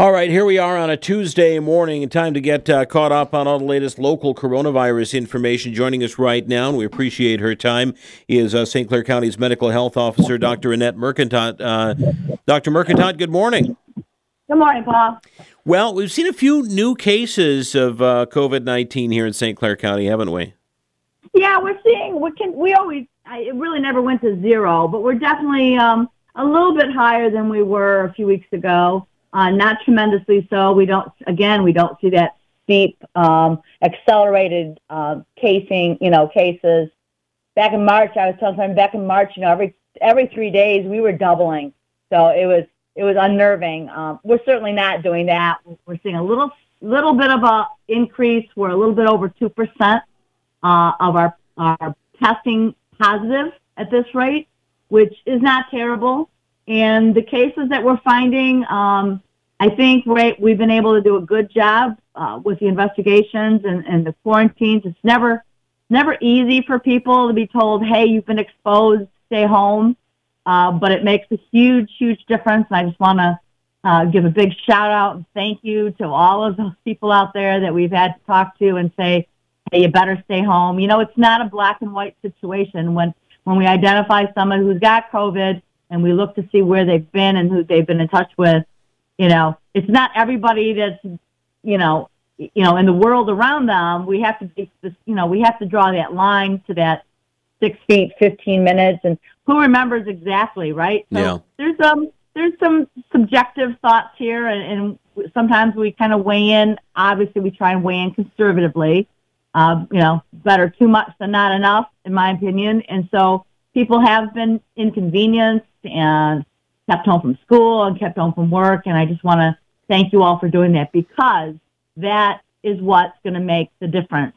All right, here we are on a Tuesday morning, and time to get caught up on all the latest local coronavirus information. Joining us right now, and we appreciate her time, is St. Clair County's Medical Health Officer, Dr. Annette Mercantot. Dr. Mercantot, good morning. Good morning, Paul. Well, we've seen a few new cases of COVID-19 here in St. Clair County, haven't we? Yeah, we're seeing, it really never went to zero, but we're definitely a little bit higher than we were a few weeks ago. Not tremendously so. We don't see that steep, accelerated cases. Back in March, I was telling someone, every 3 days we were doubling. So it was unnerving. We're certainly not doing that. We're seeing a little bit of a increase. We're a little bit over 2% of our testing positive at this rate, which is not terrible. And the cases that we're finding, I think we've been able to do a good job with the investigations and the quarantines. It's never easy for people to be told, hey, you've been exposed, stay home. But it makes a huge, huge difference. And I just want to give a big shout out and thank you to all of those people out there that we've had to talk to and say, hey, you better stay home. You know, it's not a black and white situation. When we identify someone who's got COVID and we look to see where they've been and who they've been in touch with, you know, it's not everybody that's, in the world around them. We have to draw that line to that 6 feet, 15 minutes, and who remembers exactly, right? So yeah. There's some subjective thoughts here, and sometimes we kind of weigh in. Obviously, we try and weigh in conservatively. Better too much than not enough, in my opinion. And so people have been inconvenienced and kept home from school and kept home from work, and I just want to thank you all for doing that, because that is what's going to make the difference.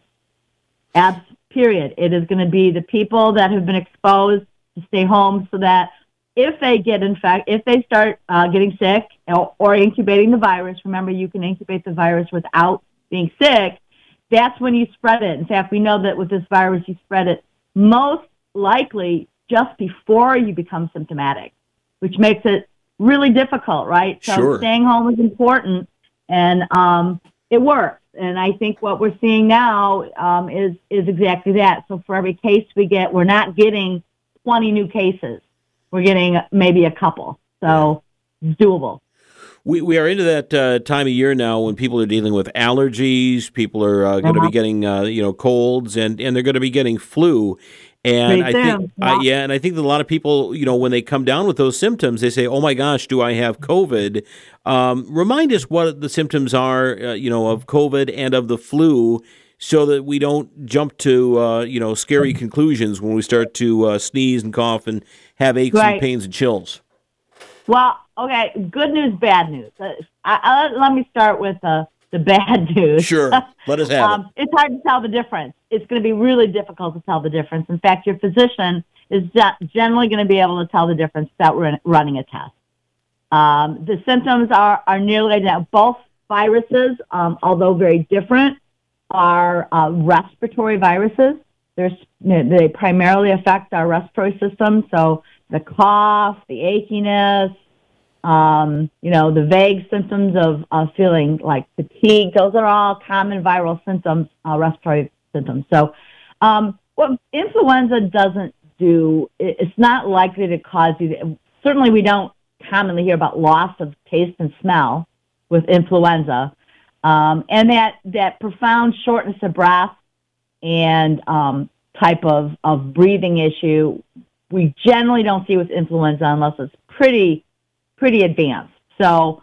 Period. It is going to be the people that have been exposed to stay home, so that if they get if they start getting sick or incubating the virus, remember you can incubate the virus without being sick, that's when you spread it. In fact, we know that with this virus, you spread it most likely just before you become symptomatic, which makes it really difficult, right? So sure. Staying home is important, and it works. And I think what we're seeing now is exactly that. So for every case we get, we're not getting 20 new cases. We're getting maybe a couple. So it's doable. We are into that time of year now when people are dealing with allergies. People are going to be getting colds, and they're going to be getting flu. And I think, and I think that a lot of people, when they come down with those symptoms, they say, "Oh my gosh, do I have COVID?" Remind us what the symptoms are, of COVID and of the flu, so that we don't jump to, scary conclusions when we start to sneeze and cough and have aches and pains and chills. Well, okay, good news, bad news. Let me start with the bad news. Sure, let us have it. It's hard to tell the difference. It's going to be really difficult to tell the difference. In fact, your physician is generally going to be able to tell the difference without running a test. The symptoms are nearly identical. Both viruses, although very different, are respiratory viruses. They primarily affect our respiratory system, so the cough, the achiness, the vague symptoms of feeling like fatigue, those are all common viral symptoms, respiratory symptoms. So what influenza doesn't do, it's not likely to cause you, certainly we don't commonly hear about loss of taste and smell with influenza. And that profound shortness of breath and type of breathing issue, we generally don't see with influenza unless it's pretty advanced. So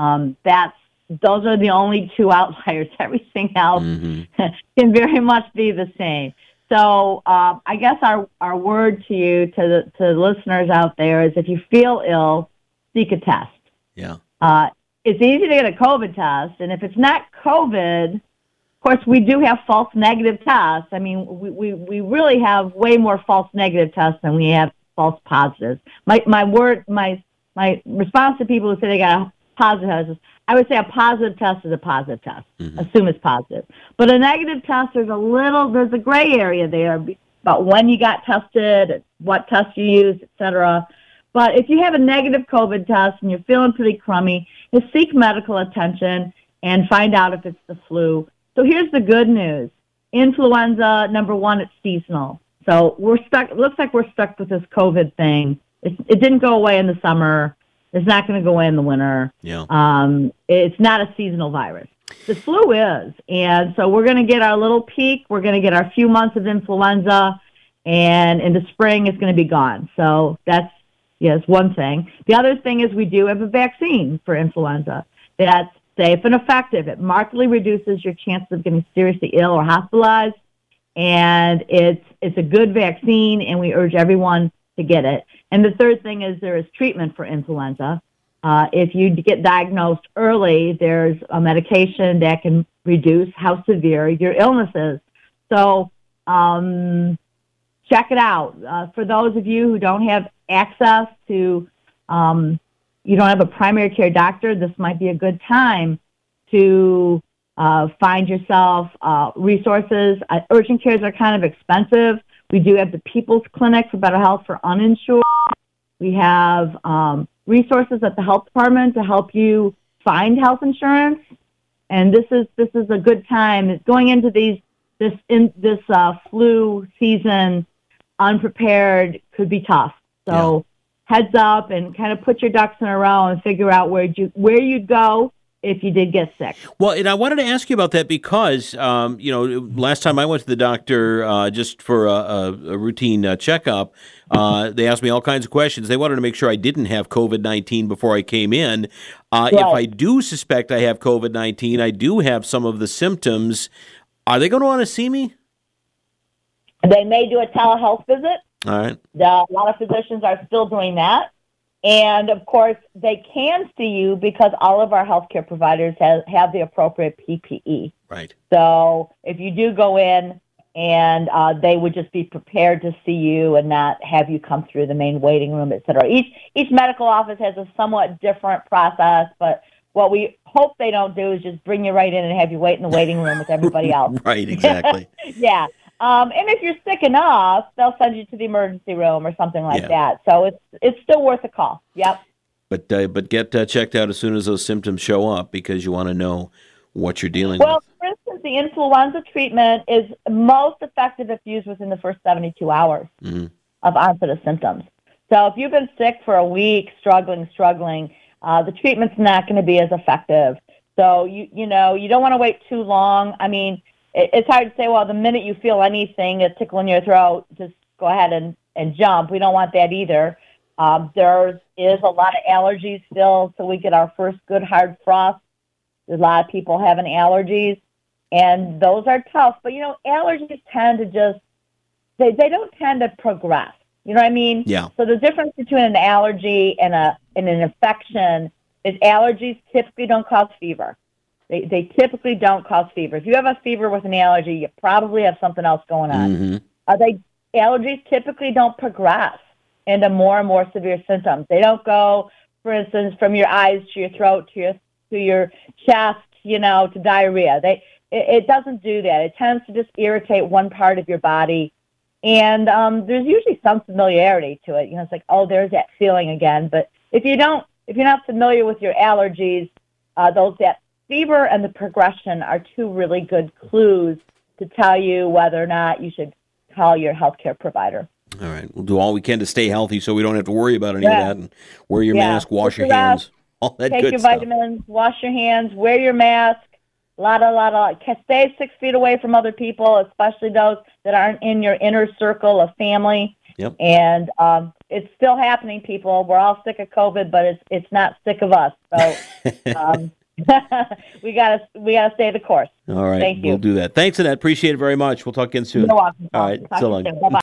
those are the only two outliers. Everything else can very much be the same. So I guess our word to you, to the listeners out there, is if you feel ill, seek a test. Yeah. It's easy to get a COVID test, and if it's not COVID, of course, we do have false negative tests. I mean, we really have way more false negative tests than we have false positives. My response to people who say they got a positive test is, I would say a positive test is a positive test. Assume it's positive. But a negative test, there's a gray area there about when you got tested, what test you used, et cetera. But if you have a negative COVID test and you're feeling pretty crummy, just seek medical attention and find out if it's the flu. So here's the good news. Influenza, number one, it's seasonal. So we're stuck. It looks like we're stuck with this COVID thing. It didn't go away in the summer. It's not going to go away in the winter. Yeah. It's not a seasonal virus. The flu is. And so we're going to get our little peak. We're going to get our few months of influenza. And in the spring, it's going to be gone. So that's, yes, one thing. The other thing is we do have a vaccine for influenza that's safe and effective. It markedly reduces your chances of getting seriously ill or hospitalized. And it's a good vaccine, and we urge everyone to get it. And the third thing is there is treatment for influenza. If you get diagnosed early, there's a medication that can reduce how severe your illness is. So check it out. For those of you who don't have access to, you don't have a primary care doctor, this might be a good time to find yourself resources. Urgent cares are kind of expensive. We do have the People's Clinic for Better Health for uninsured. We have resources at the health department to help you find health insurance. And this is a good time. Going into this flu season unprepared could be tough. So heads up and kind of put your ducks in a row and figure out where you'd go if you did get sick. Well, and I wanted to ask you about that because, last time I went to the doctor just for a routine checkup, they asked me all kinds of questions. They wanted to make sure I didn't have COVID-19 before I came in. If I do suspect I have COVID-19, I do have some of the symptoms. Are they going to want to see me? They may do a telehealth visit. All right. A lot of physicians are still doing that. And, of course, they can see you because all of our healthcare providers have the appropriate PPE. Right. So if you do go in, and they would just be prepared to see you and not have you come through the main waiting room, et cetera. Each medical office has a somewhat different process, but what we hope they don't do is just bring you right in and have you wait in the waiting room with everybody else. Right, exactly. Yeah. And if you're sick enough, they'll send you to the emergency room or something like that. So it's still worth a call. Yep. But get checked out as soon as those symptoms show up because you want to know what you're dealing with. Well, for instance, the influenza treatment is most effective if used within the first 72 hours of onset of symptoms. So if you've been sick for a week, struggling, the treatment's not going to be as effective. So you don't want to wait too long. I mean, it's hard to say, well, the minute you feel anything, a tickle in your throat, just go ahead and jump. We don't want that either. There is a lot of allergies still, so we get our first good hard frost. There's a lot of people having allergies, and those are tough. But, allergies tend to they don't tend to progress. You know what I mean? Yeah. So the difference between an allergy and an infection is allergies typically don't cause fever. They typically don't cause fever. If you have a fever with an allergy, you probably have something else going on. Allergies typically don't progress into more and more severe symptoms. They don't go, for instance, from your eyes to your throat to your chest, to diarrhea. It doesn't do that. It tends to just irritate one part of your body. And there's usually some familiarity to it. It's like, oh, there's that feeling again. But if you're not familiar with your allergies, that fever and the progression are two really good clues to tell you whether or not you should call your healthcare provider. All right. We'll do all we can to stay healthy so we don't have to worry about any of that. And wear your mask, wash your hands, all that good stuff. Take your vitamins, wash your hands, wear your mask. Stay 6 feet away from other people, especially those that aren't in your inner circle of family. Yep. And it's still happening, people. We're all sick of COVID, but it's not sick of us. So we gotta stay the course. All right. Thank you. We'll do that. Thanks, Annette. Appreciate it very much. We'll talk again soon. You're welcome. All right. So long. Bye-bye.